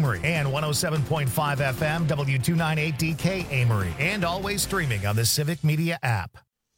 Amory, and 107.5 FM W298DK Amory, and always streaming on the Civic Media app.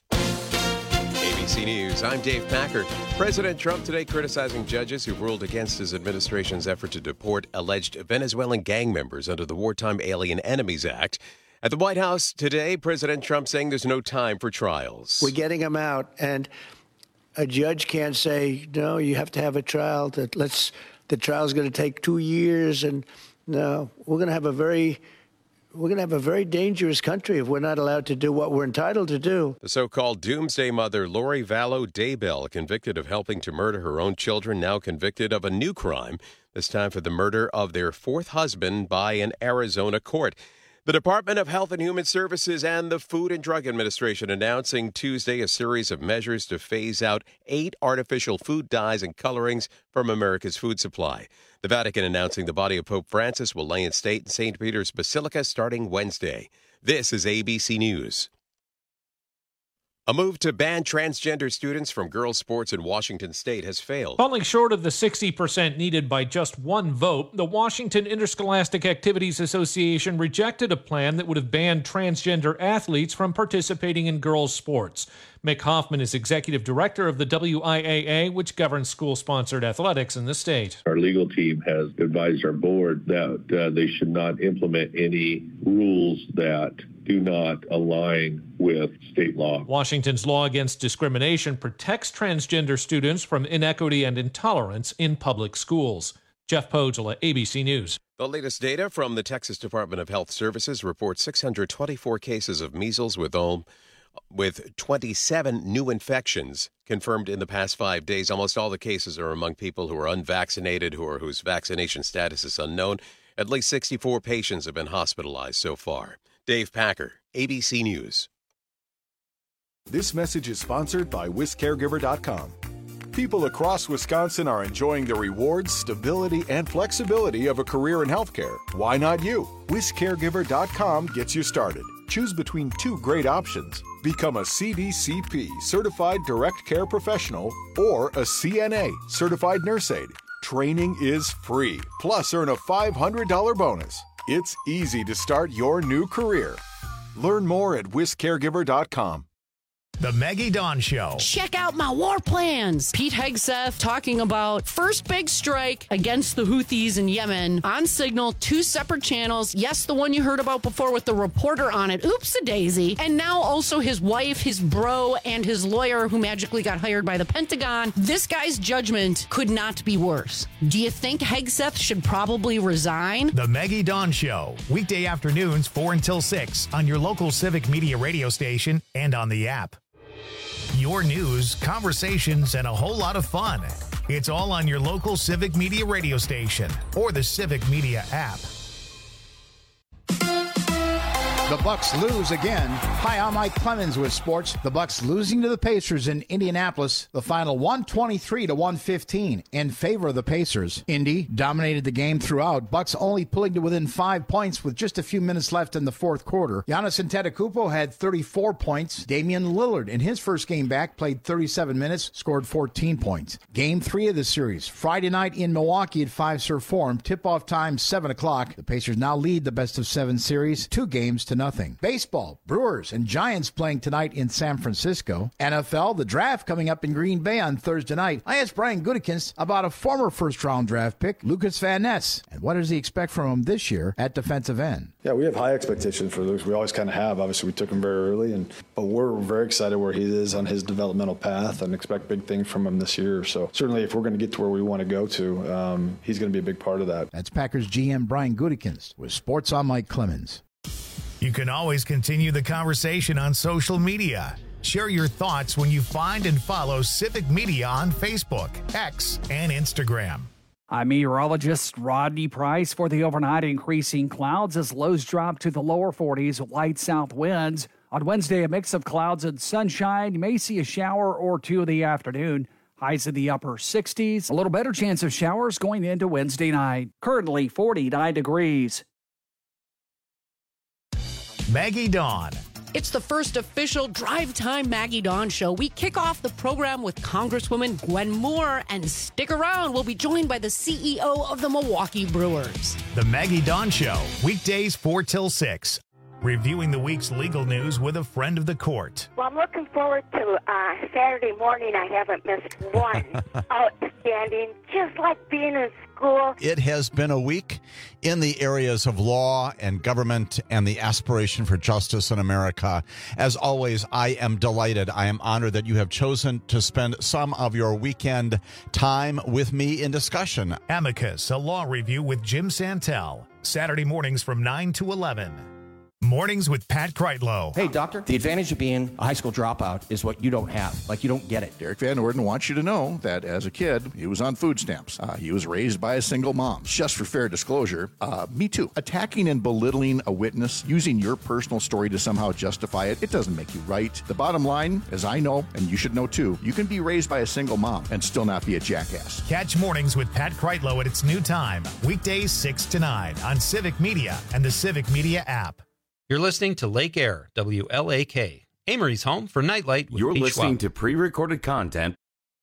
ABC News, I'm Dave Packer. President Trump today criticizing judges who've ruled against his administration's effort to deport alleged Venezuelan gang members under the Wartime Alien Enemies Act. At the White House today, President Trump saying there's no time for trials. We're getting them out, and a judge can't say, no, you have to have a trial. The trial's going to take 2 years, and no, we're going to have a very dangerous country if we're not allowed to do what we're entitled to do. The so-called doomsday mother, Lori Vallow Daybell, convicted of helping to murder her own children, now convicted of a new crime, this time for the murder of their fourth husband by an Arizona court. The Department of Health and Human Services and the Food and Drug Administration announcing Tuesday a series of measures to phase out 8 artificial food dyes and colorings from America's food supply. The Vatican announcing the body of Pope Francis will lay in state in St. Peter's Basilica starting Wednesday. This is ABC News. A move to ban transgender students from girls' sports in Washington state has failed. Falling short of the 60% needed by just one vote, the Washington Interscholastic Activities Association rejected a plan that would have banned transgender athletes from participating in girls' sports. Mick Hoffman is executive director of the WIAA, which governs school-sponsored athletics in the state. Our legal team has advised our board that they should not implement any rules that do not align with state law. Washington's law against discrimination protects transgender students from inequity and intolerance in public schools. Jeff Podgela, ABC News. The latest data from the Texas Department of Health Services reports 624 cases of measles with 27 new infections confirmed in the past 5 days. Almost all the cases are among people who are unvaccinated or whose vaccination status is unknown. At least 64 patients have been hospitalized so far. Dave Packer, ABC News. This message is sponsored by WisCaregiver.com. People across Wisconsin are enjoying the rewards, stability, and flexibility of a career in healthcare. Why not you? WisCaregiver.com gets you started. Choose between 2 great options. Become a CDCP, Certified Direct Care Professional, or a CNA, Certified Nurse Aide. Training is free, plus earn a $500 bonus. It's easy to start your new career. Learn more at WisCaregiver.com. The Maggie Dawn Show. Check out my war plans. Pete Hegseth talking about first big strike against the Houthis in Yemen on Signal, 2 separate channels. Yes, the one you heard about before with the reporter on it. Oops-a-daisy. And now also his wife, his bro, and his lawyer who magically got hired by the Pentagon. This guy's judgment could not be worse. Do you think Hegseth should probably resign? The Maggie Dawn Show. Weekday afternoons 4 until 6 on your local Civic Media radio station and on the app. Your news, conversations, and a whole lot of fun. It's all on your local Civic Media radio station or the Civic Media app. The Bucks lose again. Hi, I'm Mike Clemens with sports. The Bucks losing to the Pacers in Indianapolis. The final 123-115 in favor of the Pacers. Indy dominated the game throughout. Bucks only pulling to within 5 points with just a few minutes left in the fourth quarter. Giannis Antetokounmpo had 34 points. Damian Lillard, in his first game back, played 37 minutes, scored 14 points. Game 3 of the series, Friday night in Milwaukee at Fiserv Forum. Tip-off time, 7 o'clock. The Pacers now lead the best-of-7 series, 2 games to nothing. Baseball, Brewers and Giants playing tonight in San Francisco. NFL, the draft coming up in Green Bay on Thursday night. I asked Brian Gutekunst about a former first-round draft pick, Lucas Van Ness, and what does he expect from him this year at defensive end? Yeah, we have high expectations for Lucas. We always kind of have. Obviously, we took him very early, but we're very excited where he is on his developmental path and expect big things from him this year. So certainly, if we're going to get to where we want to go to, he's going to be a big part of that. That's Packers GM Brian Gutekunst with Sports on Mike Clemens. You can always continue the conversation on social media. Share your thoughts when you find and follow Civic Media on Facebook, X, and Instagram. I'm meteorologist Rodney Price. For the overnight, increasing clouds as lows drop to the lower 40s with light south winds. On Wednesday, a mix of clouds and sunshine. You may see a shower or 2 in the afternoon. Highs in the upper 60s. A little better chance of showers going into Wednesday night. Currently 49 degrees. Maggie Dawn. It's the first official Drive Time Maggie Dawn show. We kick off the program with Congresswoman Gwen Moore, and stick around. We'll be joined by the CEO of the Milwaukee Brewers. The Maggie Dawn Show, weekdays 4 till 6. Reviewing the week's legal news with a friend of the court. Well, I'm looking forward to Saturday morning. I haven't missed one. Outstanding, just like being in school. It has been a week in the areas of law and government and the aspiration for justice in America. As always, I am delighted. I am honored that you have chosen to spend some of your weekend time with me in discussion. Amicus, a law review with Jim Santel. Saturday mornings from 9 to 11. Mornings with Pat Kreitlow. Hey, doctor, the advantage of being a high school dropout is what you don't have. Like, you don't get it. Derek Van Orden wants you to know that as a kid, he was on food stamps. He was raised by a single mom. Just for fair disclosure, me too. Attacking and belittling a witness, using your personal story to somehow justify it, it doesn't make you right. The bottom line, as I know, and you should know too, you can be raised by a single mom and still not be a jackass. Catch Mornings with Pat Kreitlow at its new time, weekdays 6 to 9 on Civic Media and the Civic Media app. You're listening to Lake Air, WLAK, Amory's home for Nightlight with You're Pete listening Schwab. to pre-recorded content.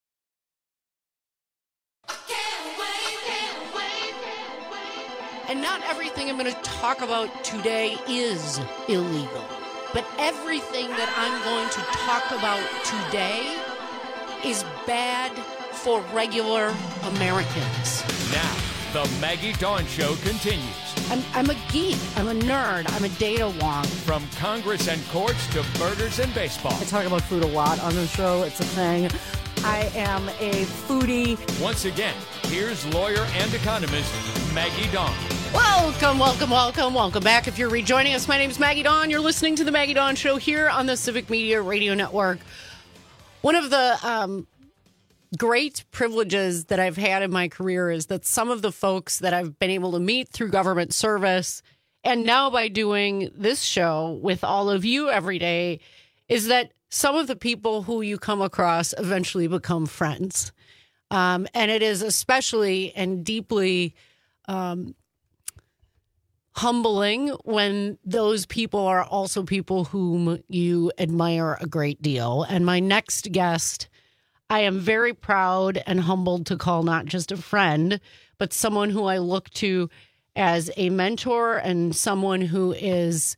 And not everything I'm going to talk about today is illegal. But everything that I'm going to talk about today is bad for regular Americans. Now, the Maggie Dawn Show continues. I'm a geek. I'm a nerd. I'm a data wonk. From Congress and courts to burgers and baseball. I talk about food a lot on the show. It's a thing. I am a foodie. Once again, here's lawyer and economist Maggie Dawn. Welcome back. If you're rejoining us, my name is Maggie Dawn. You're listening to the Maggie Dawn Show here on the Civic Media Radio Network. One of the great privileges that I've had in my career is that some of the folks that I've been able to meet through government service, and now by doing this show with all of you every day, is that some of the people who you come across eventually become friends. And it is especially and deeply humbling when those people are also people whom you admire a great deal. And my next guest, I am very proud and humbled to call not just a friend, but someone who I look to as a mentor and someone who is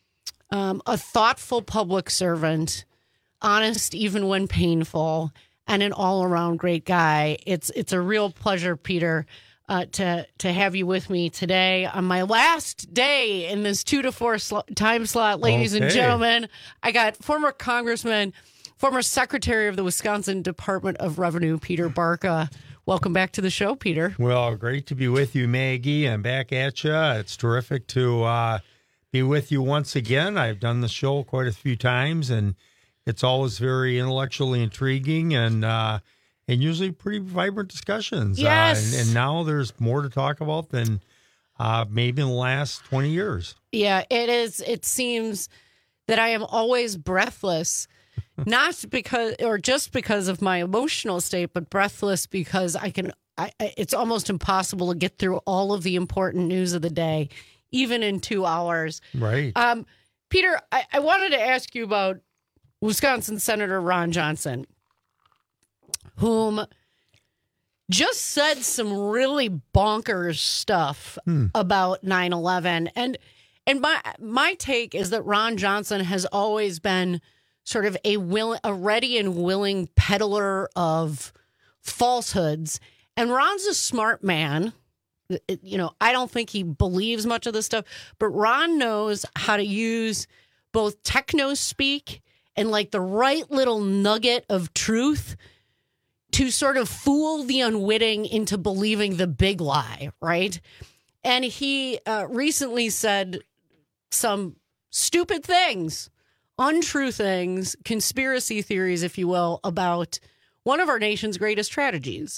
a thoughtful public servant, honest even when painful, and an all-around great guy. It's a real pleasure, Peter, to have you with me today on my last day in this 2 to 4 time slot, ladies and gentlemen. I got former Congressman, former Secretary of the Wisconsin Department of Revenue, Peter Barca. Welcome back to the show, Peter. Well, great to be with you, Maggie. I'm back at you. It's terrific to be with you once again. I've done the show quite a few times, and it's always very intellectually intriguing and usually pretty vibrant discussions. Yes. And now there's more to talk about than maybe in the last 20 years. Yeah, it is. It seems that I am always breathless. Not because, or just because of my emotional state, but breathless because it's almost impossible to get through all of the important news of the day, even in 2 hours. Right. Peter, I wanted to ask you about Wisconsin Senator Ron Johnson, whom just said some really bonkers stuff about 9/11. And my take is that Ron Johnson has always been sort of a ready and willing peddler of falsehoods. And Ron's a smart man. I don't think he believes much of this stuff, but Ron knows how to use both techno speak and like the right little nugget of truth to sort of fool the unwitting into believing the big lie, right? And he recently said some stupid things, untrue things, conspiracy theories, if you will, about one of our nation's greatest tragedies,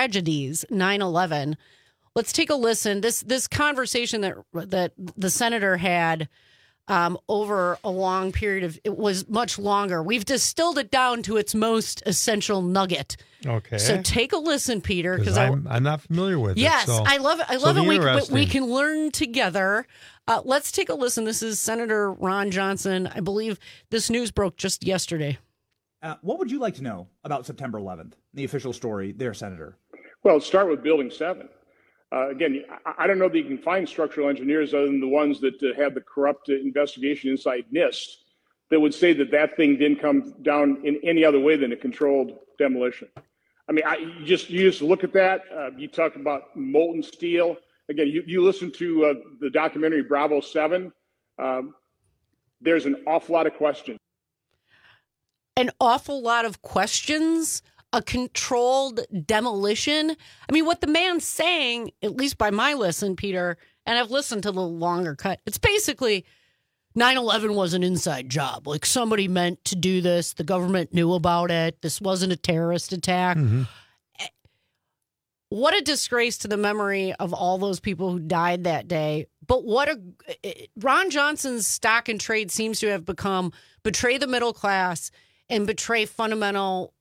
9/11. Let's take a listen. This conversation that the senator had over a long period of, it was much longer. We've distilled it down to its most essential nugget. Okay. So take a listen, Peter, because I'm not familiar with yes, it. Yes, I love it. I love it. We can learn together. Let's take a listen. This is Senator Ron Johnson. I believe this news broke just yesterday. What would you like to know about September 11th, the official story there, Senator? Well, let's start with Building 7. Again, I don't know that you can find structural engineers other than the ones that have the corrupt investigation inside NIST that would say that that thing didn't come down in any other way than a controlled demolition. I mean, you just look at that. You talk about molten steel. Again, you listen to the documentary Bravo 7. There's an awful lot of questions. An awful lot of questions? A controlled demolition? I mean, what the man's saying, at least by my listen, Peter, and I've listened to the longer cut, it's basically 9/11 was an inside job. Like somebody meant to do this. The government knew about it. This wasn't a terrorist attack. Mm-hmm. What a disgrace to the memory of all those people who died that day. But Ron Johnson's stock and trade seems to have become betray the middle class and betray fundamental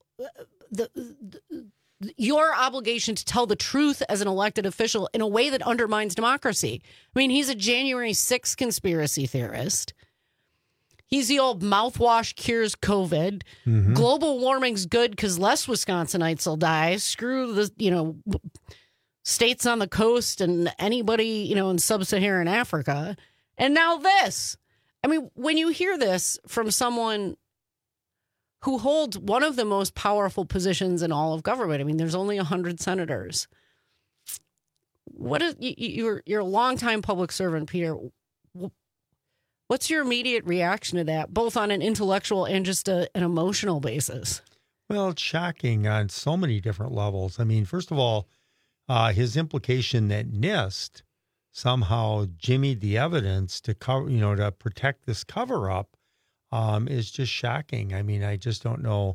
your obligation to tell the truth as an elected official in a way that undermines democracy. I mean, he's a January 6th conspiracy theorist. He's the old mouthwash cures COVID. Mm-hmm. Global warming's good because less Wisconsinites will die. Screw the, states on the coast and anybody, in sub-Saharan Africa. And now this. I mean, when you hear this from someone who holds one of the most powerful positions in all of government. I mean, there's only 100 senators. What is you're a longtime public servant, Peter. What's your immediate reaction to that, both on an intellectual and just an emotional basis? Well, it's shocking on so many different levels. I mean, first of all, his implication that NIST somehow jimmied the evidence to cover, to protect this cover up. Is just shocking. I mean, I just don't know,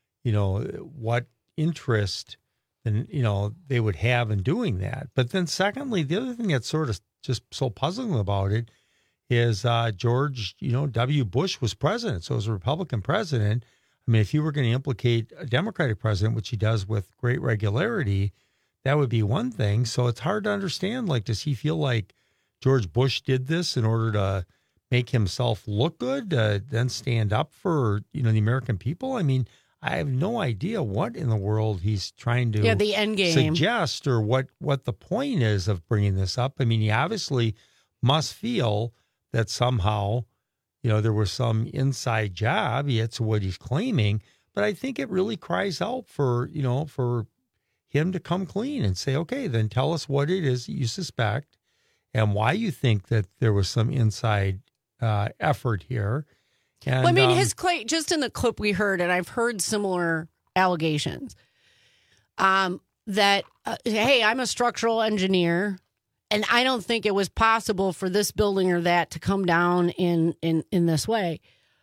what interest they would have in doing that. But then secondly, the other thing that's sort of just so puzzling about it is George, W. Bush was president. So as a Republican president, I mean, if you were going to implicate a Democratic president, which he does with great regularity, that would be one thing. So it's hard to understand, does he feel like George Bush did this in order to make himself look good, then stand up for, the American people? I mean, I have no idea what in the world he's trying to the end game suggest or what the point is of bringing this up. I mean, he obviously must feel that somehow, there was some inside job. It's what he's claiming. But I think it really cries out for, for him to come clean and say, okay, then tell us what it is that you suspect and why you think that there was some inside effort here. And, well, I mean, his claim, just in the clip we heard, and I've heard similar allegations, that, hey, I'm a structural engineer, and I don't think it was possible for this building or that to come down in this way.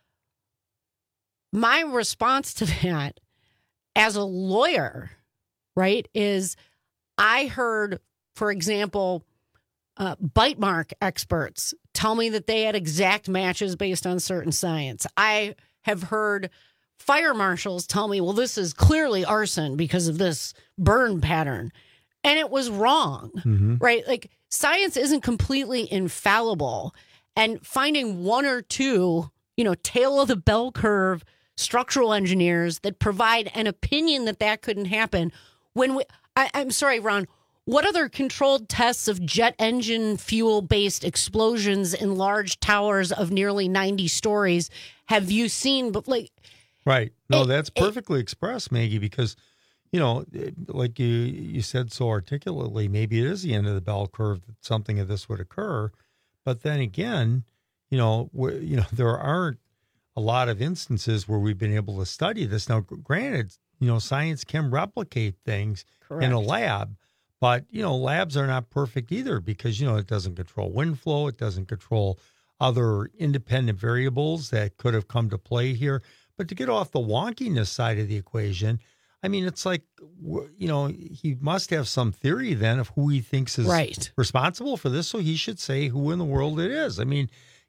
My response to that as a lawyer, right, is I heard, for example, bite mark experts tell me that they had exact matches based on certain science. I have heard fire marshals tell me, well, this is clearly arson because of this burn pattern. And it was wrong, right? Like, science isn't completely infallible. And finding one or two, tail of the bell curve structural engineers that provide an opinion that couldn't happen. I'm sorry, Ron, what other controlled tests of jet engine fuel-based explosions in large towers of nearly 90 stories have you seen? But right. No, that's perfectly expressed, Maggie, because, like you said so articulately, maybe it is the end of the bell curve that something of this would occur. But then again, there aren't a lot of instances where we've been able to study this. Now, granted, science can replicate things in a lab. But, labs are not perfect either because, it doesn't control wind flow. It doesn't control other independent variables that could have come to play here. But to get off the wonkiness side of the equation, I mean, it's like, he must have some theory then of who he thinks is responsible for this. So he should say who in the world it is. I mean,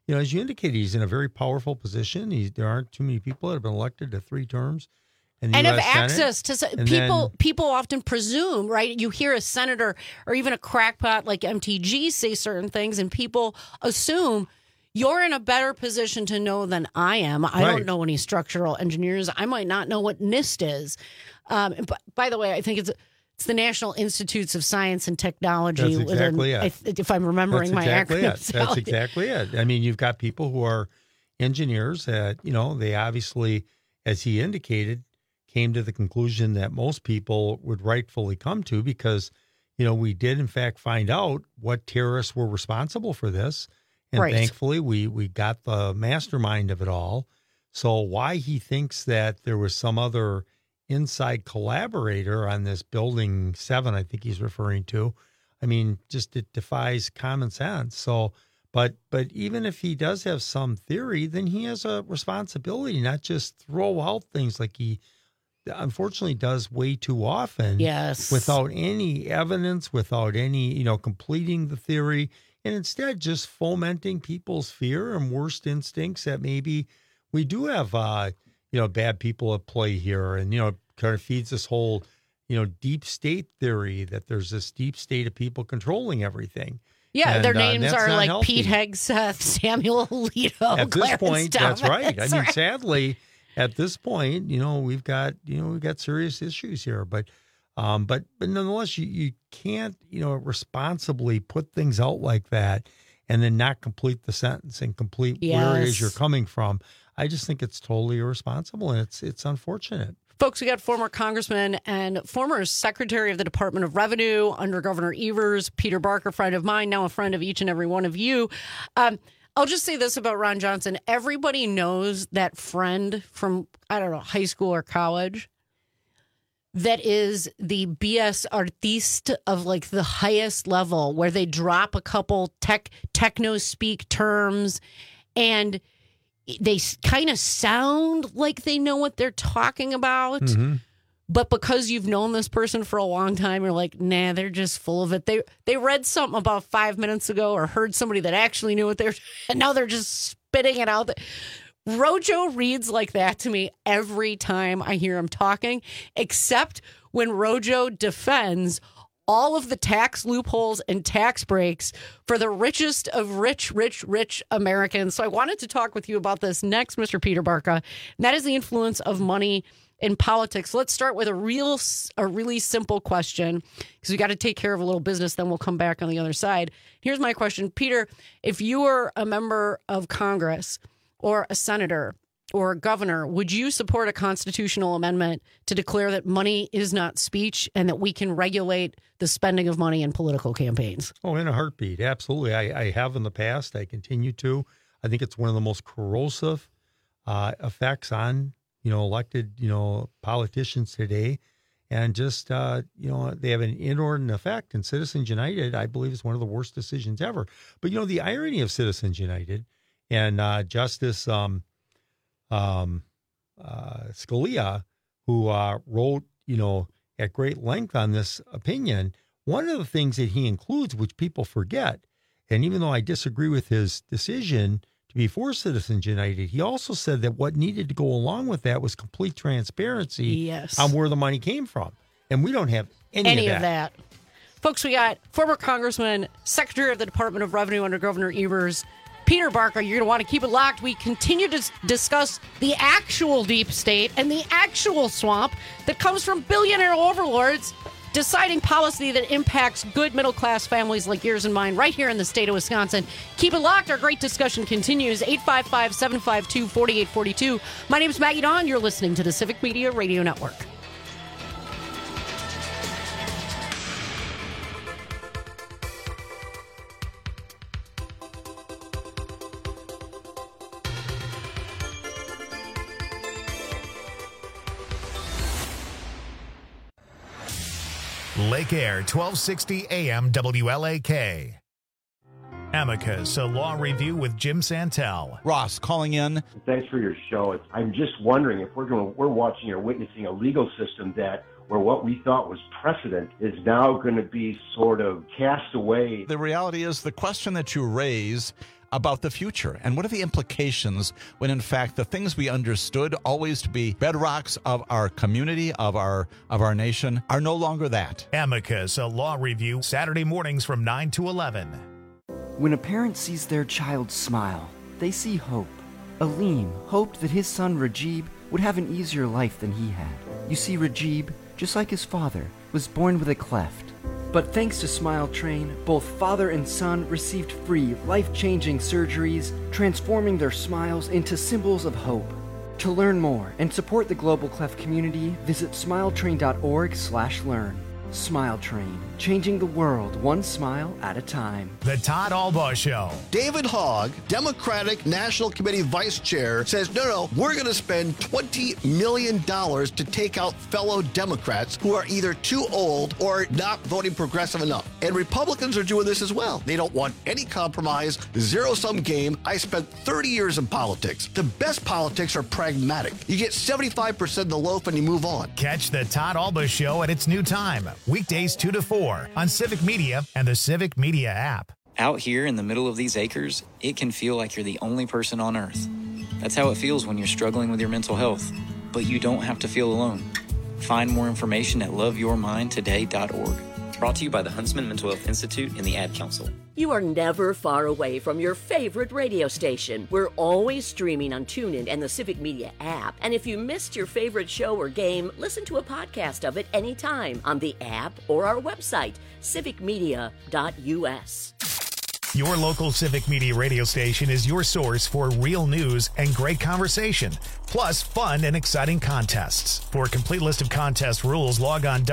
as you indicated, he's in a very powerful position. There aren't too many people that have been elected to 3 terms. And have access to people often presume, right? You hear a senator or even a crackpot like MTG say certain things, and people assume you're in a better position to know than I am. I don't know any structural engineers. I might not know what NIST is. But by the way, I think it's the National Institutes of Science and Technology. That's exactly it. If I'm remembering my acronyms. That's exactly it. I mean, you've got people who are engineers that, they obviously, as he indicated, came to the conclusion that most people would rightfully come to because, we did in fact find out what terrorists were responsible for this. And thankfully we got the mastermind of it all. So why he thinks that there was some other inside collaborator on this Building 7, I think he's referring to, I mean, just it defies common sense. So, but even if he does have some theory, then he has a responsibility, not just throw out things like he unfortunately does way too often. Yes. Without any evidence, without any, completing the theory, and instead just fomenting people's fear and worst instincts that maybe we do have, bad people at play here. And, kind of feeds this whole, deep state theory that there's this deep state of people controlling everything. Yeah, and, their names are like healthy. Pete Hegseth, Samuel Alito, At Clarence this point, Thomas. that's right. I mean, right. sadly, at this point, we've got serious issues here, but nonetheless, you can't, responsibly put things out like that and then not complete the sentence and complete where it is you're coming from. I just think it's totally irresponsible, and it's unfortunate. Folks, we got former congressman and former secretary of the Department of Revenue under Governor Evers, Peter Barker, friend of mine, now a friend of each and every one of you. I'll just say this about Ron Johnson. Everybody knows that friend from, high school or college that is the BS artiste of like the highest level, where they drop a couple techno speak terms and they kind of sound like they know what they're talking about. Mm-hmm. But because you've known this person for a long time, you're like, nah, they're just full of it. They read something about 5 minutes ago or heard somebody that actually knew what they're, and now they're just spitting it out. Rojo reads like that to me every time I hear him talking, except when Rojo defends all of the tax loopholes and tax breaks for the richest of rich Americans. So I wanted to talk with you about this next, Mr. Peter Barker, and that is the influence of money in politics. Let's start with a really simple question, because we got to take care of a little business, then we'll come back on the other side. Here's my question. Peter, if you were a member of Congress or a senator or a governor, would you support a constitutional amendment to declare that money is not speech and that we can regulate the spending of money in political campaigns? Oh, in a heartbeat. Absolutely. I have in the past. I continue to. I think it's one of the most corrosive effects on, elected, politicians today. And just, they have an inordinate effect. And Citizens United, I believe, is one of the worst decisions ever. But, the irony of Citizens United and Justice Scalia, who wrote, at great length on this opinion, one of the things that he includes, which people forget, and even though I disagree with his decision to be for Citizens United, he also said that what needed to go along with that was complete transparency on where the money came from. And we don't have any of that. Folks, we got former Congressman, Secretary of the Department of Revenue under Governor Evers, Peter Barker. You're going to want to keep it locked. We continue to discuss the actual deep state and the actual swamp that comes from billionaire overlords deciding policy that impacts good middle-class families like yours and mine right here in the state of Wisconsin. Keep it locked. Our great discussion continues. 855-752-4842. My name is Maggie Dawn. You're listening to the Civic Media Radio Network. Lake Air, 1260 AM WLAK. Amicus, a law review with Jim Santel. Ross calling in. Thanks for your show. I'm just wondering if we're watching or witnessing a legal system where what we thought was precedent is now going to be sort of cast away. The reality is the question that you raise, about the future? And what are the implications when, in fact, the things we understood always to be bedrocks of our community, of our nation, are no longer that? Amicus, a law review, Saturday mornings from 9 to 11. When a parent sees their child smile, they see hope. Aleem hoped that his son Rajib would have an easier life than he had. You see, Rajib, just like his father, was born with a cleft. But thanks to Smile Train, both father and son received free, life-changing surgeries, transforming their smiles into symbols of hope. To learn more and support the Global Cleft community, visit smiletrain.org/learn. Smile Train, changing the world one smile at a time. The Todd Albaugh Show. David Hogg, Democratic National Committee Vice Chair, says, no, we're going to spend $20 million to take out fellow Democrats who are either too old or not voting progressive enough. And Republicans are doing this as well. They don't want any compromise, zero-sum game. I spent 30 years in politics. The best politics are pragmatic. You get 75% of the loaf and you move on. Catch the Todd Albaugh Show at its new time. Weekdays 2 to 4 on Civic Media and the Civic Media app. Out here in the middle of these acres, it can feel like you're the only person on Earth. That's how it feels when you're struggling with your mental health. But you don't have to feel alone. Find more information at loveyourmindtoday.org. Brought to you by the Huntsman Mental Health Institute and the Ad Council. You are never far away from your favorite radio station. We're always streaming on TuneIn and the Civic Media app. And if you missed your favorite show or game, listen to a podcast of it anytime on the app or our website, civicmedia.us. Your local Civic Media radio station is your source for real news and great conversation, plus fun and exciting contests. For a complete list of contest rules, log on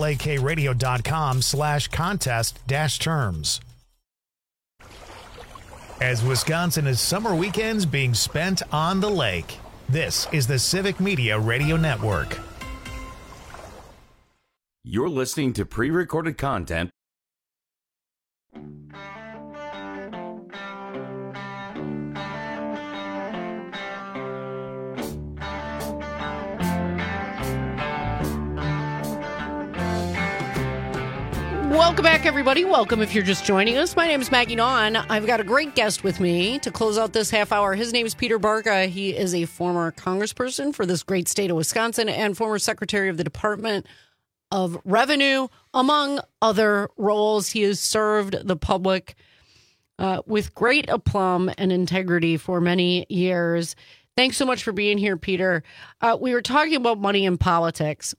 WLAKradio.com/contest-terms. As Wisconsin is summer weekends being spent on the lake, this is the Civic Media Radio Network. You're listening to pre-recorded content. Welcome back, everybody. Welcome if you're just joining us. My name is Maggie Nawn. I've got a great guest with me to close out this half hour. His name is Peter Barca. He is a former congressperson for this great state of Wisconsin and former secretary of the Department of Revenue, among other roles. He has served the public with great aplomb and integrity for many years. Thanks so much for being here, Peter. We were talking about money in politics.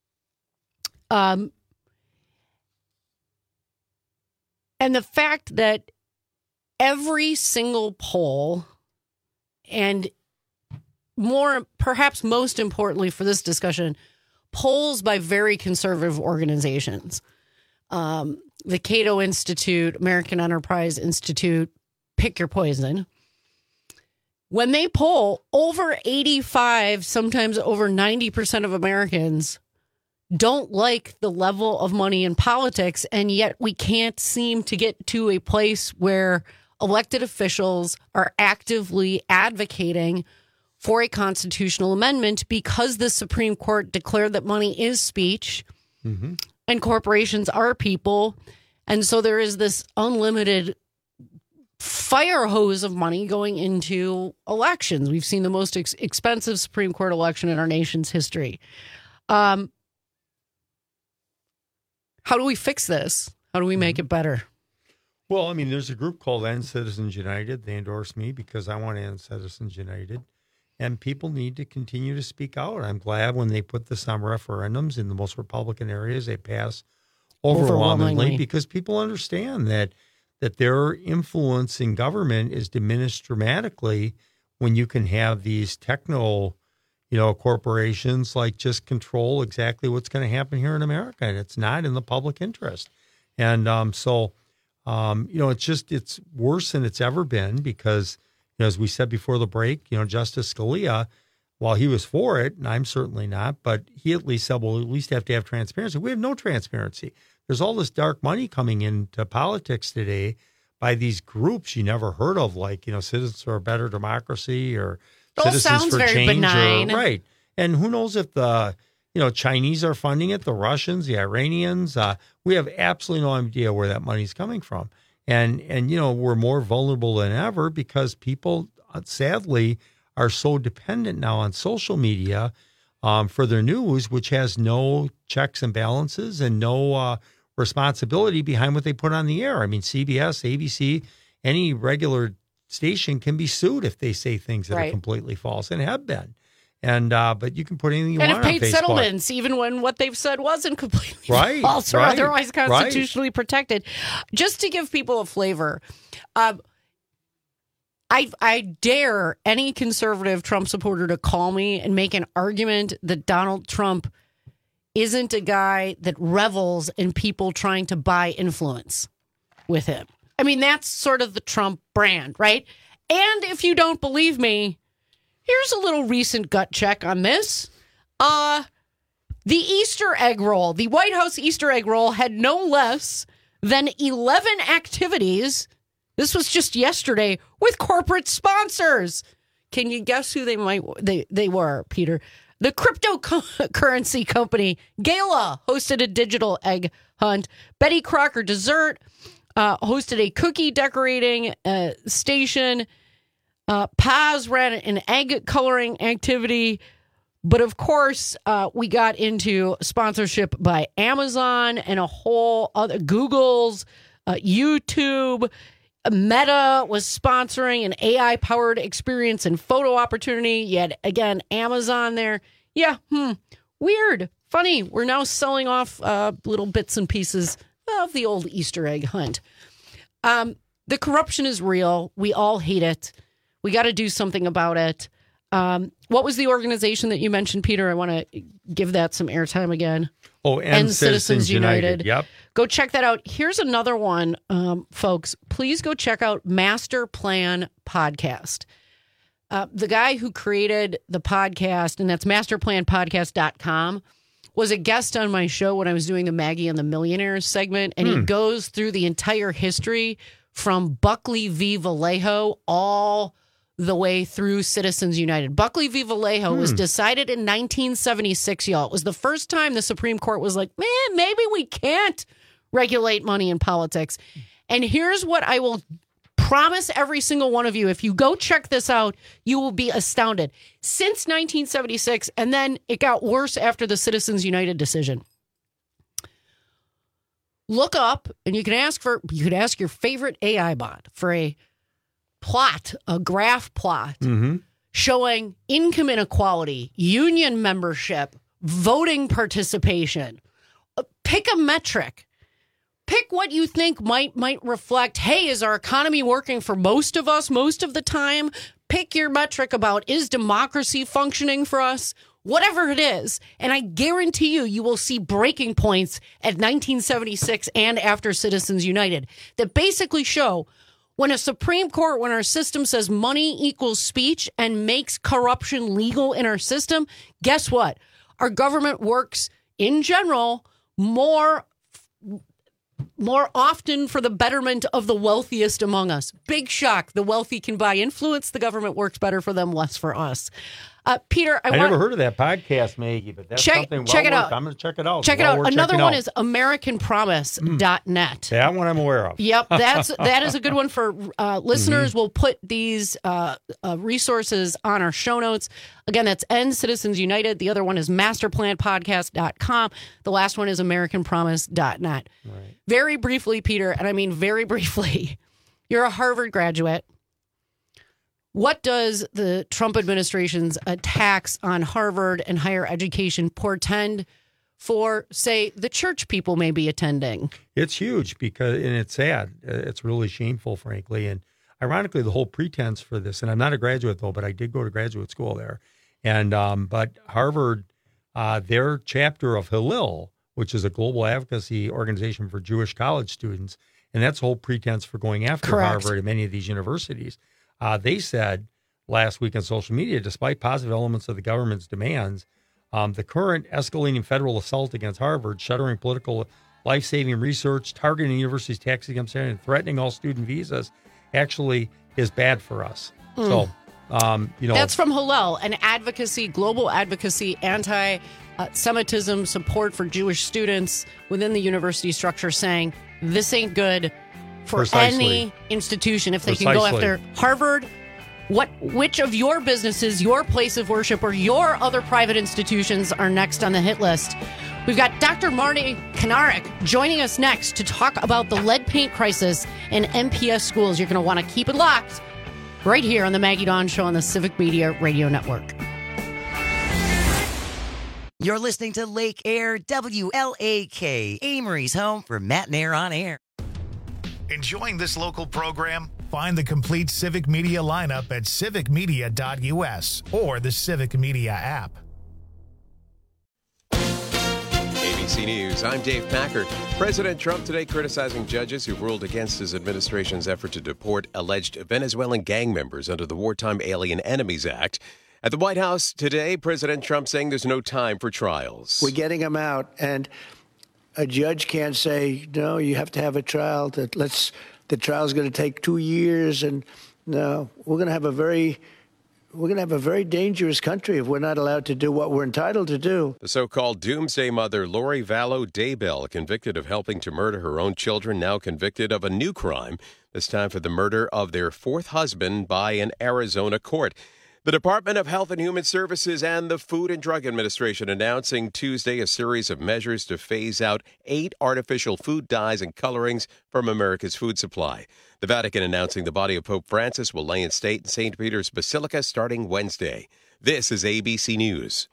And the fact that every single poll, and perhaps most importantly for this discussion, polls by very conservative organizations, the Cato Institute, American Enterprise Institute, pick your poison. When they poll, over 85, sometimes over 90% of Americans don't like the level of money in politics, and yet we can't seem to get to a place where elected officials are actively advocating for a constitutional amendment because the Supreme Court declared that money is speech and corporations are people. And so there is this unlimited fire hose of money going into elections. We've seen the most expensive Supreme Court election in our nation's history. How do we fix this? How do we make it better? Well, I mean, there's a group called End Citizens United. They endorse me because I want to end Citizens United. And people need to continue to speak out. I'm glad when they put this on referendums in the most Republican areas, they pass overwhelmingly because people understand that their influence in government is diminished dramatically when you can have these corporations like just control exactly what's going to happen here in America, and it's not in the public interest. And it's worse than it's ever been because, as we said before the break, Justice Scalia, while he was for it, and I'm certainly not, but he at least said, we'll at least have to have transparency. We have no transparency. There's all this dark money coming into politics today by these groups you never heard of, like, Citizens for a Better Democracy or Citizens for Change, benign. Right. And who knows if the, Chinese are funding it, the Russians, the Iranians. We have absolutely no idea where that money's coming from. And we're more vulnerable than ever because people, sadly, are so dependent now on social media for their news, which has no checks and balances and no responsibility behind what they put on the air. I mean, CBS, ABC, any regular station can be sued if they say things that are completely false, and have been. And but you can put anything you want on Facebook. And have paid settlements, even when what they've said wasn't completely false or otherwise constitutionally protected. Just to give people a flavor, I dare any conservative Trump supporter to call me and make an argument that Donald Trump isn't a guy that revels in people trying to buy influence with him. I mean, that's sort of the Trump brand, right? And if you don't believe me, here's a little recent gut check on this. The Easter egg roll, the White House Easter egg roll had no less than 11 activities. This was just yesterday with corporate sponsors. Can you guess who they were, Peter? The cryptocurrency company Gala hosted a digital egg hunt. Betty Crocker Dessert hosted a cookie decorating station. Paz ran an egg coloring activity. But of course, we got into sponsorship by Amazon and a whole other Google's, YouTube. Meta was sponsoring an AI-powered experience and photo opportunity. You had, again, Amazon there. Yeah, weird. Funny. We're now selling off little bits and pieces of the old Easter egg hunt. The corruption is real. We all hate it. We got to do something about it. What was the organization that you mentioned, Peter? I want to give that some airtime again. Oh, End Citizens United. Yep. Go check that out. Here's another one, folks. Please go check out Master Plan Podcast. The guy who created the podcast, and that's masterplanpodcast.com, was a guest on my show when I was doing the Maggie and the Millionaires segment, and he goes through the entire history from Buckley v. Vallejo all the way through Citizens United. Buckley v. Vallejo was decided in 1976, y'all. It was the first time the Supreme Court was like, man, maybe we can't regulate money in politics. And here's what I will promise every single one of you. If you go check this out, you will be astounded. Since 1976, and then it got worse after the Citizens United decision. Look up, and you could ask your favorite AI bot for a graph plot showing income inequality, union membership, voting participation. Pick a metric. Pick what you think might reflect, hey, is our economy working for most of us most of the time? Pick your metric about, is democracy functioning for us? Whatever it is. And I guarantee you will see breaking points at 1976 and after Citizens United that basically show when a Supreme Court, when our system says money equals speech and makes corruption legal in our system, guess what? Our government works in general more often for the betterment of the wealthiest among us. Big shock. The wealthy can buy influence. The government works better for them, less for us. Peter, I never heard of that podcast, Maggie, but that's something check it out. I'm going to check it out. Check it out. Another one is AmericanPromise.net. That one I'm aware of. Yep, that is a good one for listeners. We'll put these resources on our show notes. Again, that's End Citizens United. The other one is masterplanpodcast.com. The last one is AmericanPromise.net. Right. Very briefly, Peter, and I mean very briefly, you're a Harvard graduate. What does the Trump administration's attacks on Harvard and higher education portend for, say, the church people may be attending? It's huge and it's sad. It's really shameful, frankly. And ironically, the whole pretense for this, and I'm not a graduate, though, but I did go to graduate school there. And but Harvard, their chapter of Hillel, which is a global advocacy organization for Jewish college students, and that's the whole pretense for going after Harvard and many of these universities. They said last week on social media, despite positive elements of the government's demands, the current escalating federal assault against Harvard, shuttering political life-saving research, targeting the university's tax exempt status, and threatening all student visas actually is bad for us. So, That's from Hillel, an advocacy, global advocacy, anti-Semitism support for Jewish students within the university structure saying, this ain't good for any institution if they can go after Harvard. Which of your businesses, your place of worship, or your other private institutions are next on the hit list? We've got Dr. Marty Kanarek joining us next to talk about the lead paint crisis in MPS schools. You're going to want to keep it locked right here on the Maggie Dawn Show on the Civic Media Radio Network. You're listening to Lake Air WLAK, Amory's home for Matt and Air on Air. Enjoying this local program? Find the complete Civic Media lineup at civicmedia.us or the Civic Media app. ABC News, I'm Dave Packer. President Trump today criticizing judges who ruled against his administration's effort to deport alleged Venezuelan gang members under the Wartime Alien Enemies Act. At the White House today, President Trump saying there's no time for trials. We're getting them out, and a judge can't say, no, you have to have a trial. The trial's going to take 2 years, and no, we're going to have a very dangerous country if we're not allowed to do what we're entitled to do. The so-called doomsday mother, Lori Vallow Daybell, convicted of helping to murder her own children, now convicted of a new crime, this time for the murder of their fourth husband by an Arizona court. The Department of Health and Human Services and the Food and Drug Administration announcing Tuesday a series of measures to phase out 8 artificial food dyes and colorings from America's food supply. The Vatican announcing the body of Pope Francis will lay in state in St. Peter's Basilica starting Wednesday. This is ABC News.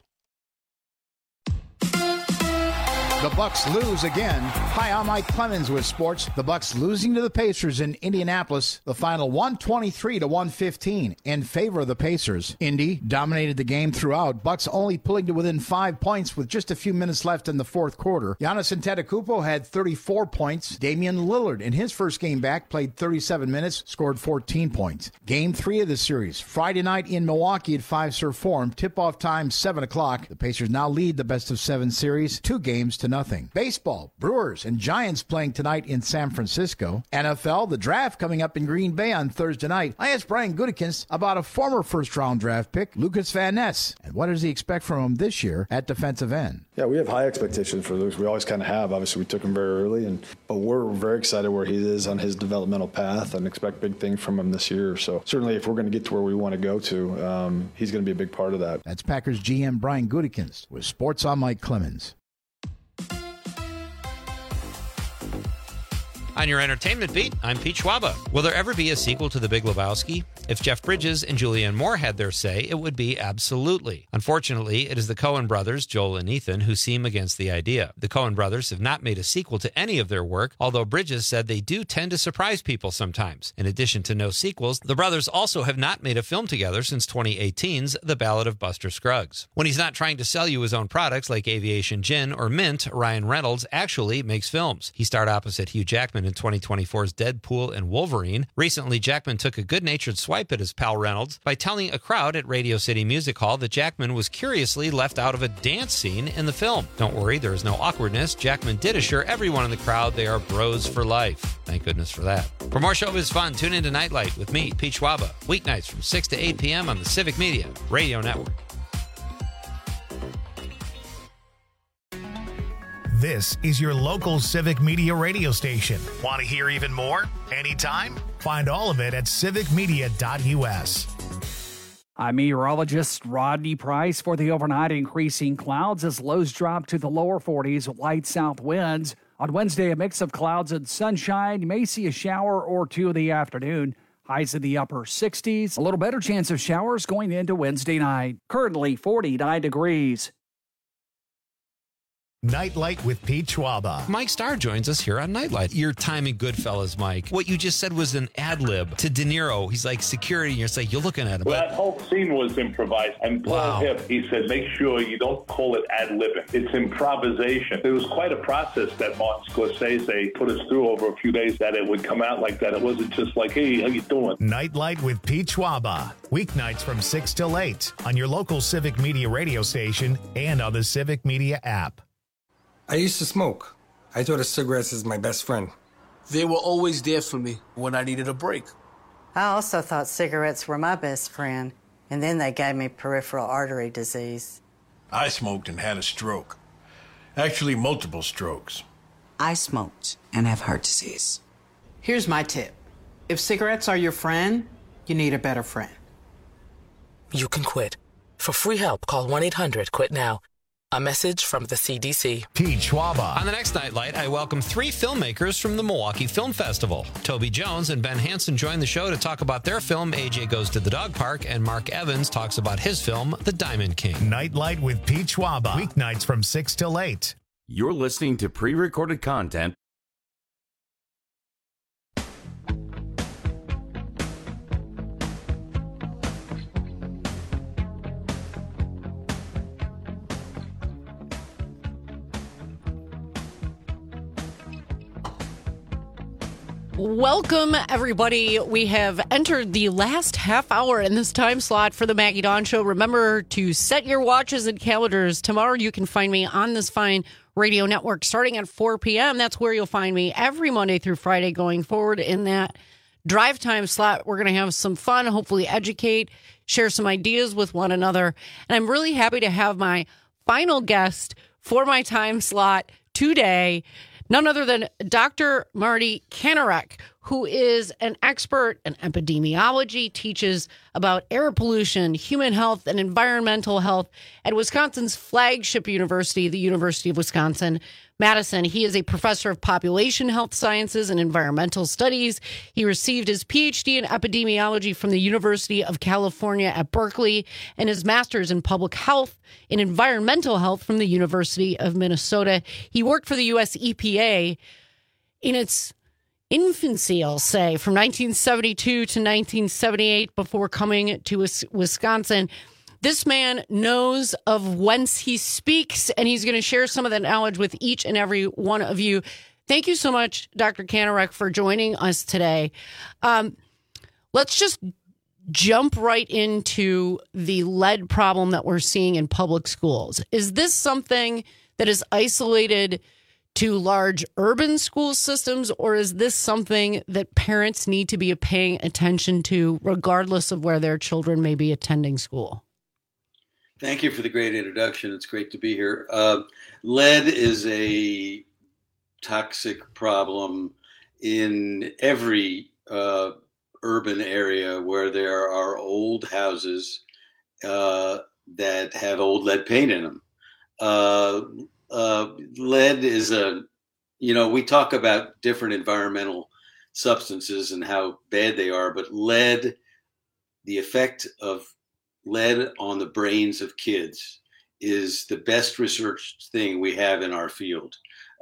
The Bucks lose again. Hi, I'm Mike Clemens with sports. The Bucks losing to the Pacers in Indianapolis. The final 123-115 in favor of the Pacers. Indy dominated the game throughout. Bucks only pulling to within 5 points with just a few minutes left in the fourth quarter. Giannis Antetokounmpo had 34 points. Damian Lillard, in his first game back, played 37 minutes, scored 14 points. Game 3 of the series, Friday night in Milwaukee at Fiserv Forum. Tip-off time, 7 o'clock. The Pacers now lead the best-of-7 series, 2 games to nothing. Baseball, Brewers and Giants playing tonight in San Francisco. NFL, the draft coming up in Green Bay on Thursday night. I asked Brian Gutekunst about a former first-round draft pick, Lucas Van Ness, and what does he expect from him this year at defensive end? Yeah, we have high expectations for Lucas. We always kind of have. Obviously, we took him very early, but we're very excited where he is on his developmental path and expect big things from him this year. So certainly if we're going to get to where we want to go to, he's going to be a big part of that. That's Packers GM Brian Gutekunst with Sports on Mike Clemens. On your entertainment beat, I'm Pete Schwaba. Will there ever be a sequel to The Big Lebowski? If Jeff Bridges and Julianne Moore had their say, it would be absolutely. Unfortunately, it is the Coen brothers, Joel and Ethan, who seem against the idea. The Coen brothers have not made a sequel to any of their work, although Bridges said they do tend to surprise people sometimes. In addition to no sequels, the brothers also have not made a film together since 2018's The Ballad of Buster Scruggs. When he's not trying to sell you his own products like Aviation Gin or Mint, Ryan Reynolds actually makes films. He starred opposite Hugh Jackman in 2024's Deadpool and Wolverine. Recently, Jackman took a good-natured swipe at his pal Reynolds by telling a crowd at Radio City Music Hall that Jackman was curiously left out of a dance scene in the film. Don't worry, there is no awkwardness. Jackman did assure everyone in the crowd they are bros for life. Thank goodness for that. For more showbiz fun, tune into Nightlight with me, Pete Schwaba, weeknights from 6 to 8 p.m. on the Civic Media Radio Network. This is your local Civic Media radio station. Want to hear even more? Anytime? Find all of it at civicmedia.us. I'm meteorologist Rodney Price. For the overnight, increasing clouds as lows drop to the lower 40s with light south winds. On Wednesday, a mix of clouds and sunshine. You may see a shower or two in the afternoon. Highs in the upper 60s. A little better chance of showers going into Wednesday night. Currently 49 degrees. Nightlight with Pete Schwaba. Mike Starr joins us here on Nightlight. Your time in Goodfellas, Mike. What you just said was an ad lib to De Niro. He's like security, and you're like, you're looking at him. Well, that whole scene was improvised. And Paul Hip, he said, make sure you don't call it ad libbing. It's improvisation. It was quite a process that Martin Scorsese put us through over a few days that it would come out like that. It wasn't just like, hey, how you doing? Nightlight with Pete Schwaba. Weeknights from 6 till 8 on your local Civic Media radio station and on the Civic Media app. I used to smoke. I thought of cigarettes as my best friend. They were always there for me when I needed a break. I also thought cigarettes were my best friend, and then they gave me peripheral artery disease. I smoked and had a stroke. Actually, multiple strokes. I smoked and have heart disease. Here's my tip. If cigarettes are your friend, you need a better friend. You can quit. For free help, call 1-800-QUIT-NOW. A message from the CDC. Pete Schwaba. On the next Nightlight, I welcome 3 filmmakers from the Milwaukee Film Festival. Toby Jones and Ben Hansen join the show to talk about their film, AJ Goes to the Dog Park, and Mark Evans talks about his film, The Diamond King. Nightlight with Pete Schwaba. Weeknights from 6 till 8. You're listening to pre-recorded content. Welcome, everybody. We have entered the last half hour in this time slot for the Maggie Dawn Show. Remember to set your watches and calendars. Tomorrow you can find me on this fine radio network starting at 4 p.m. That's where you'll find me every Monday through Friday going forward in that drive time slot. We're going to have some fun, hopefully educate, share some ideas with one another. And I'm really happy to have my final guest for my time slot today, none other than Dr. Marty Kanarek, who is an expert in epidemiology, teaches about air pollution, human health, and environmental health at Wisconsin's flagship university, the University of Wisconsin-Madison. He is a professor of population health sciences and environmental studies. He received his PhD in epidemiology from the University of California at Berkeley and his master's in public health and environmental health from the University of Minnesota. He worked for the U.S. EPA in its infancy, I'll say, from 1972 to 1978 before coming to Wisconsin. This man knows of whence he speaks, and he's going to share some of that knowledge with each and every one of you. Thank you so much, Dr. Kanarek, for joining us today. Let's just jump right into the lead problem that we're seeing in public schools. Is this something that is isolated to large urban school systems, or is this something that parents need to be paying attention to regardless of where their children may be attending school? Thank you for the great introduction. It's great to be here. Lead is a toxic problem in every urban area where there are old houses that have old lead paint in them. Lead is we talk about different environmental substances and how bad they are, but lead, the effect of lead on the brains of kids is the best researched thing we have in our field.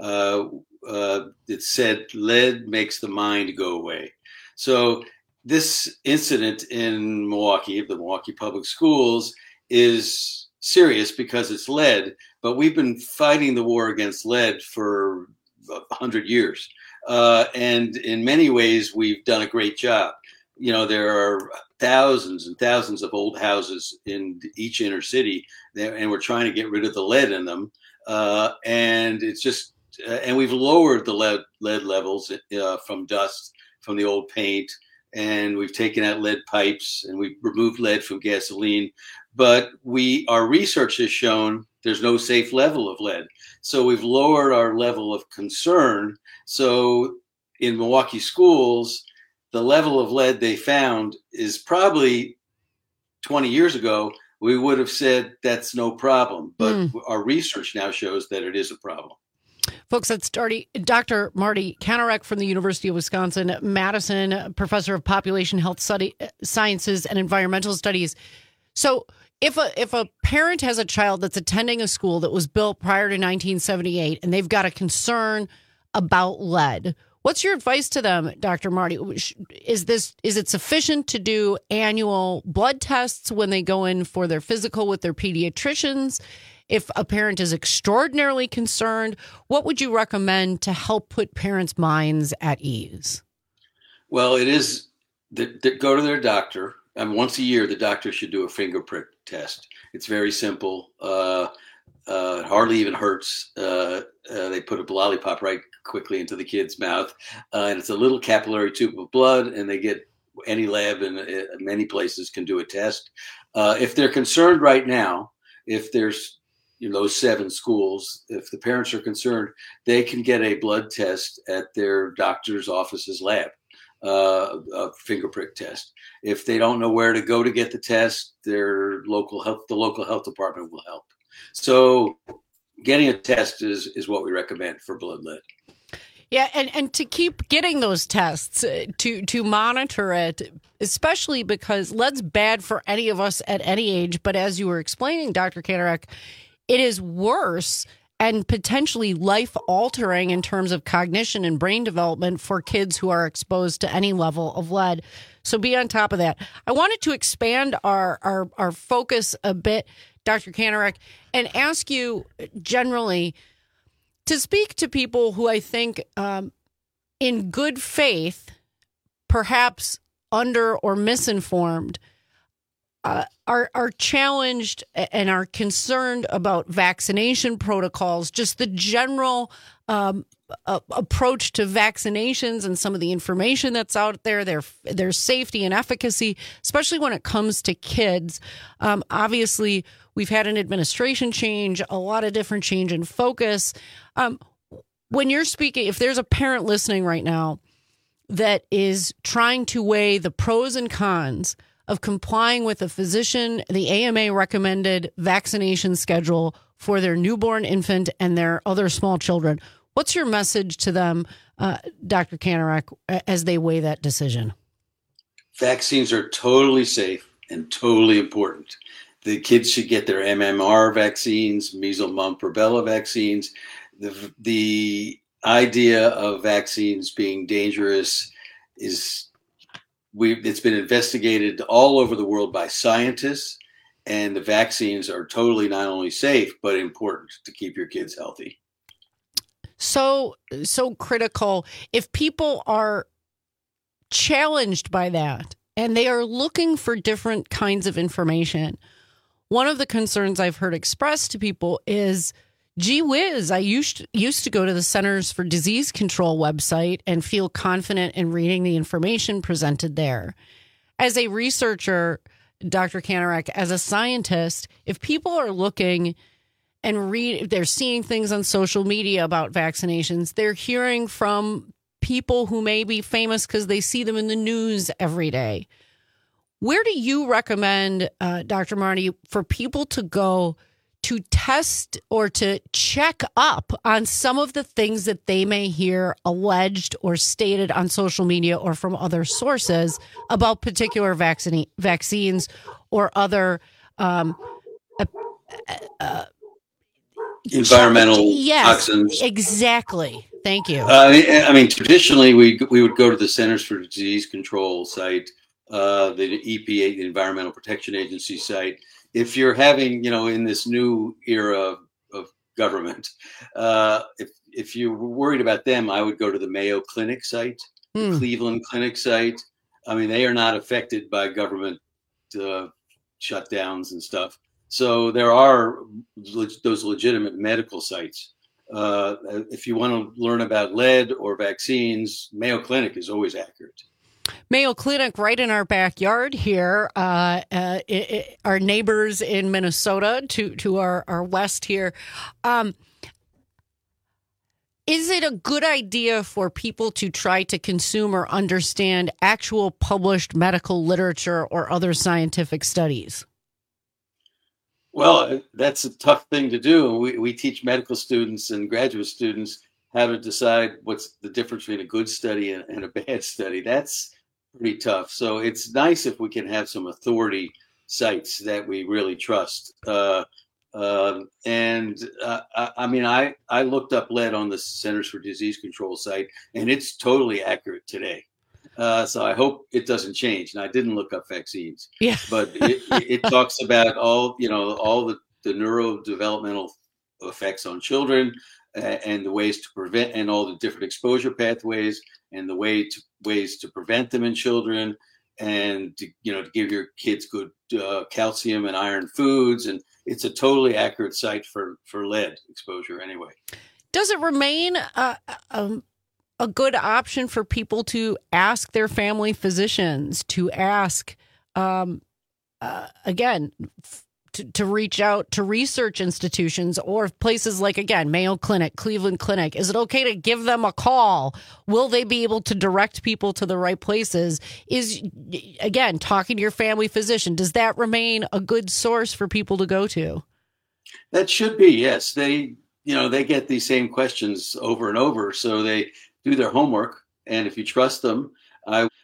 It said lead makes the mind go away. So this incident in Milwaukee, the Milwaukee Public Schools, is serious because it's lead, but we've been fighting the war against lead for 100 years. And in many ways, we've done a great job. There are thousands and thousands of old houses in each inner city, and we're trying to get rid of the lead in them. And it's just, and we've lowered the lead levels from dust, from the old paint, and we've taken out lead pipes, and we've removed lead from gasoline. But our research has shown there's no safe level of lead. So we've lowered our level of concern. So in Milwaukee schools, the level of lead they found is probably 20 years ago, we would have said that's no problem. But our research now shows that it is a problem. Folks, that's Dr. Marty Kanarek from the University of Wisconsin-Madison, professor of population health sciences and environmental studies. So if a parent has a child that's attending a school that was built prior to 1978 and they've got a concern about lead, what's your advice to them, Dr. Marty? Is it sufficient to do annual blood tests when they go in for their physical with their pediatricians? If a parent is extraordinarily concerned, what would you recommend to help put parents' minds at ease? Well, it is go to their doctor. Once a year, the doctor should do a finger prick test. It's very simple. It hardly even hurts. They put a lollipop right quickly into the kid's mouth, and it's a little capillary tube of blood, and they get any lab in many places can do a test. If they're concerned right now, if there's those 7 schools, if the parents are concerned, they can get a blood test at their doctor's office's lab, a finger prick test. If they don't know where to go to get the test, the local health department will help. So getting a test is what we recommend for blood lead. Yeah, and to keep getting those tests, to monitor it, especially because lead's bad for any of us at any age. But as you were explaining, Dr. Kanarek, it is worse and potentially life-altering in terms of cognition and brain development for kids who are exposed to any level of lead. So be on top of that. I wanted to expand our focus a bit, Dr. Kanarek, and ask you generally to speak to people who I think in good faith, perhaps under or misinformed, are challenged and are concerned about vaccination protocols, just the general approach to vaccinations and some of the information that's out there, their safety and efficacy, especially when it comes to kids. Obviously, we've had an administration change, a lot of different change in focus. When you're speaking, if there's a parent listening right now that is trying to weigh the pros and cons of complying with a physician, the AMA recommended vaccination schedule for their newborn infant and their other small children, what's your message to them, Dr. Kanarek, as they weigh that decision? Vaccines are totally safe and totally important. The kids should get their MMR vaccines, measles, mumps, rubella vaccines. The idea of vaccines being dangerous it's been investigated all over the world by scientists, and the vaccines are totally not only safe, but important to keep your kids healthy. So critical. If people are challenged by that and they are looking for different kinds of information, one of the concerns I've heard expressed to people is, gee whiz, I used to go to the Centers for Disease Control website and feel confident in reading the information presented there. As a researcher, Dr. Kanarek, as a scientist, if people are looking and they're seeing things on social media about vaccinations, they're hearing from people who may be famous because they see them in the news every day. Where do you recommend, Dr. Marty, for people to go to test or to check up on some of the things that they may hear alleged or stated on social media or from other sources about particular vaccines or other environmental toxins? Exactly. Thank you. I mean, traditionally, we would go to the Centers for Disease Control site, the EPA, the Environmental Protection Agency site. If you're having, in this new era of government, if you're worried about them, I would go to the Mayo Clinic site, the Cleveland Clinic site. I mean, they are not affected by government shutdowns and stuff. So there are those legitimate medical sites. If you want to learn about lead or vaccines, Mayo Clinic is always accurate. Mayo Clinic right in our backyard here, our neighbors in Minnesota to our west here. Is it a good idea for people to try to consume or understand actual published medical literature or other scientific studies? Well, that's a tough thing to do. We teach medical students and graduate students how to decide what's the difference between a good study and a bad study. That's pretty tough. So it's nice if we can have some authority sites that we really trust. I mean, I looked up lead on the Centers for Disease Control site, and it's totally accurate today. So I hope it doesn't change. And I didn't look up vaccines, but it talks about all the neurodevelopmental effects on children and the ways to prevent, and all the different exposure pathways and the ways to prevent them in children, and to give your kids good calcium and iron foods. And it's a totally accurate site for lead exposure anyway. Does it remain a good option for people to ask their family physicians, to ask, again, to reach out to research institutions or places like, again, Mayo Clinic, Cleveland Clinic? Is it okay to give them a call? Will they be able to direct people to the right places? Is, again, talking to your family physician, does that remain a good source for people to go to? That should be, yes. They get these same questions over and over, so they do their homework. And if you trust them, I